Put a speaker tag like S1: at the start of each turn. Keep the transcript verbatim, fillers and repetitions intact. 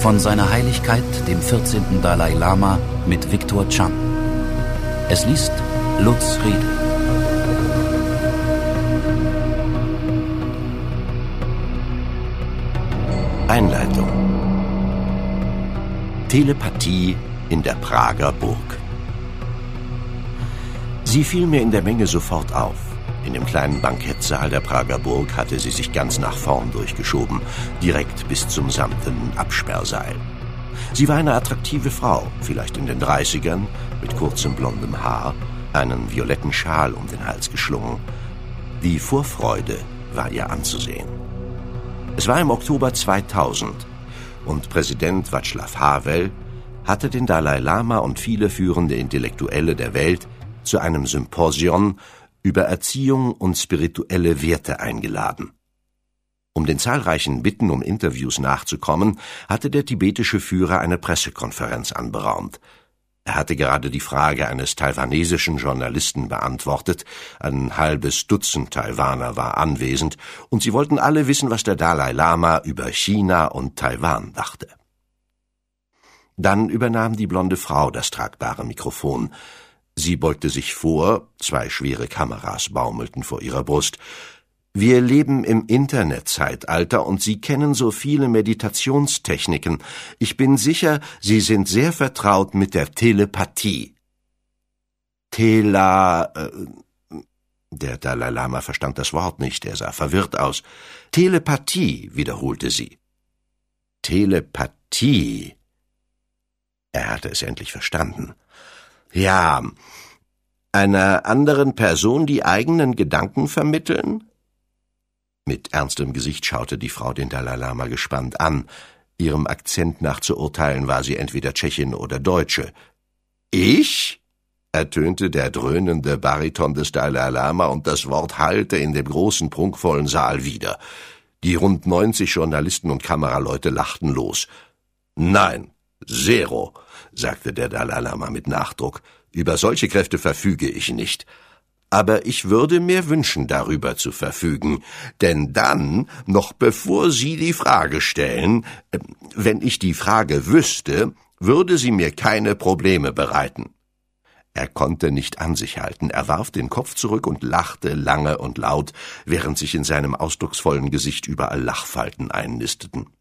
S1: Von seiner Heiligkeit, dem vierzehnten Dalai Lama, mit Viktor Chan. Es liest Lutz Riedel.
S2: Einleitung. Telepathie in der Prager Burg. Sie fiel mir in der Menge sofort auf. In dem kleinen Bankettsaal der Prager Burg hatte sie sich ganz nach vorn durchgeschoben, direkt bis zum samtenen Absperrseil. Sie war eine attraktive Frau, vielleicht in den Dreißigern, mit kurzem blondem Haar, einen violetten Schal um den Hals geschlungen. Die Vorfreude war ihr anzusehen. Es war im Oktober zweitausend und Präsident Václav Havel hatte den Dalai Lama und viele führende Intellektuelle der Welt zu einem Symposion über Erziehung und spirituelle Werte eingeladen. Um den zahlreichen Bitten um Interviews nachzukommen, hatte der tibetische Führer eine Pressekonferenz anberaumt. Er hatte gerade die Frage eines taiwanesischen Journalisten beantwortet, ein halbes Dutzend Taiwaner war anwesend, und sie wollten alle wissen, was der Dalai Lama über China und Taiwan dachte. Dann übernahm die blonde Frau das tragbare Mikrofon. Sie beugte sich vor, zwei schwere Kameras baumelten vor ihrer Brust. »Wir leben im Internetzeitalter und Sie kennen so viele Meditationstechniken. Ich bin sicher, Sie sind sehr vertraut mit der Telepathie.« Tela... Äh, der Dalai Lama verstand das Wort nicht, er sah verwirrt aus. »Telepathie«, wiederholte sie. »Telepathie...« Er hatte es endlich verstanden. »Ja, einer anderen Person die eigenen Gedanken vermitteln?« Mit ernstem Gesicht schaute die Frau den Dalai Lama gespannt an. Ihrem Akzent nach zu urteilen war sie entweder Tschechin oder Deutsche. »Ich?« ertönte der dröhnende Bariton des Dalai Lama, und das Wort hallte in dem großen, prunkvollen Saal wieder. Die rund neunzig Journalisten und Kameraleute lachten los. »Nein, zero«, sagte der Dalai Lama mit Nachdruck. »Über solche Kräfte verfüge ich nicht. Aber ich würde mir wünschen, darüber zu verfügen, denn dann, noch bevor Sie die Frage stellen, wenn ich die Frage wüsste, würde sie mir keine Probleme bereiten.« Er konnte nicht an sich halten, er warf den Kopf zurück und lachte lange und laut, während sich in seinem ausdrucksvollen Gesicht überall Lachfalten einnisteten.